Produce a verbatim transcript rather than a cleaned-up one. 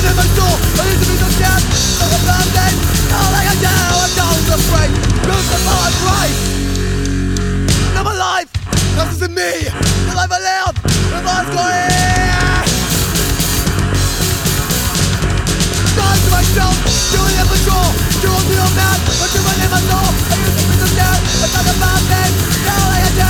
in my soul, I used to be so scared. Talk about things, all like I do, I'm always afraid. Lose the more I pray. Now my life, this isn't me. The life I live, the life's going. Dying to myself, doing it patrol. Doing me all mad, but you my name, my soul. I used to be so scared, I talk about things, all like I do.